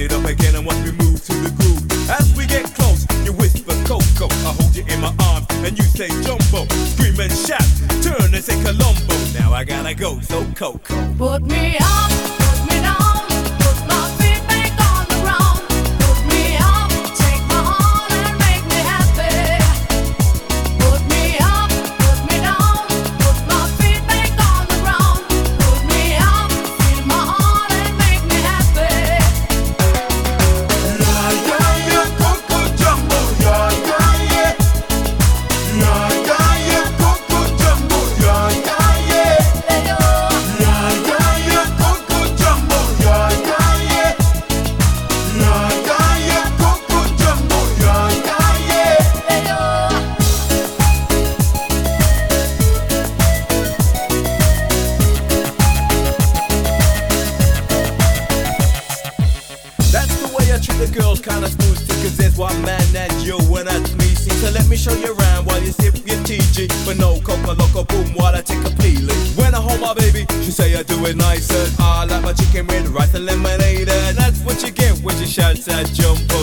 it up again and watch me move to the groove. As we get close, you whisper Coco. I hold you in my arms and you say Jumbo. Scream and shout, turn and say Colombo. Now I gotta go, so Coco. Put me up, put me down, put my feet back on the ground. Put me up, take my heart and make me happy. Put me up, put me down, put my feet back on the ground. Put me up, feel my heart and make me happy. Yeah, yeah, yeah, Coco Jumbo, yeah, yeah, yeah. Yeah, yeah, yeah, Coco Jumbo, yeah, yeah, yeah. Yeah, yeah, yeah, Coco Jumbo, yeah, yeah, yeah. Yeah, yeah, yeah, Coco Jumbo, yeah, yeah, yeah. That's the way I treat the girls, kinda smooth. Cause there's one man and you and that's me. See, so let me show you around while you sip your TG. But no coca loco boom while I take a peeling. When I hold my baby, she say I do it nicer. I like my chicken with rice and lemonade. And that's what you get when she shouts at Jumbo.